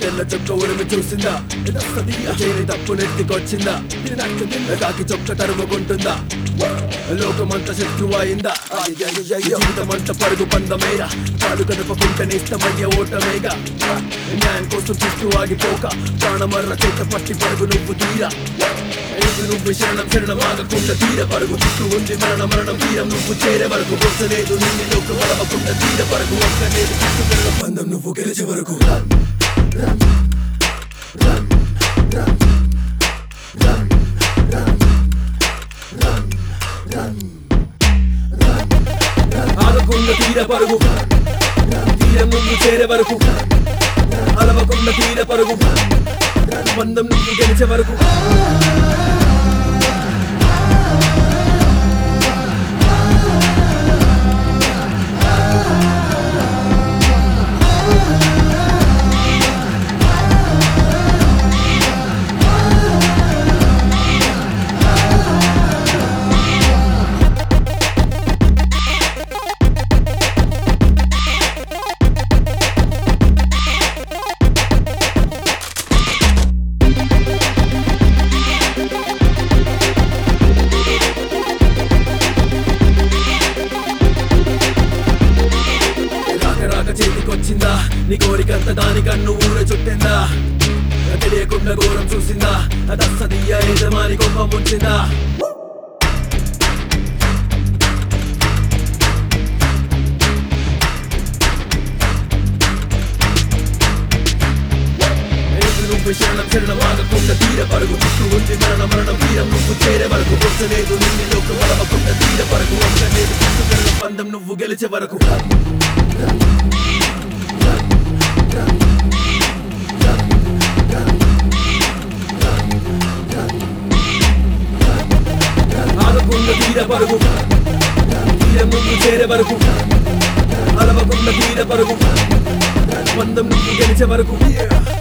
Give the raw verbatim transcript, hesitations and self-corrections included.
తెల్ల చొక్క ఉరిమి చూసిందా చేయని తప్పు నెత్తికొచ్చిందా కాకి చొక్క తరుముకుంటుందా లోకమంతా శత్రువు అయిందా జీవితమంతా పరుగు పందమేగా కాలు కదపకుంటేనే ఇష్టమయ్యే ఓటమేగా న్యాయం కోసం చుట్టూ ఆగిపోక ప్రాణమర్ర చేత పట్టి పరుగు నువ్వు తీరా నువ్వు శరణం శరణం ఆగకుండా తీర పరుగు చుట్టూ ఉంది మరణ మరణం తీరం నువ్వు చేరే వరకు గొప్పలేదు నిన్ను లోకం అలవకుండా తీర పరుగు ఒక్కలేదు చుట్టూ బంధం నువ్వు గెలిచే వరకు ఆగకుండా తీర పరుగు తీరం నువ్వు చేరే వరకు అలవకుండా తీర పరుగు బంధం నువ్వు గెలిచే వరకు చేతికొచ్చిందా నీ కోరికంత దానికన్ను ఊర చుట్టిందా తెలియకుండా ఘోరం చూసిందా అదస్సదియ్య యజమాని కొంప ముంచిందా నువ్వు శరణం శరణం ఆగకుండా తీర పరుగు చుట్టూ ఉంది మరణ మరణం తీరం నువ్వు చేరే వరకు గొప్పలేదు నిన్ను లోకం అలవకుండా తీర పరుగు ఒక్కలేదు చుట్టూ బంధం నువ్వు గెలిచే వరకు ఆగకుండా తీర పరుగు తీరం నువ్వు చేరే వరకు అలవకుండా తీర పరుగు బంధం నువ్వు గెలిచే వరకు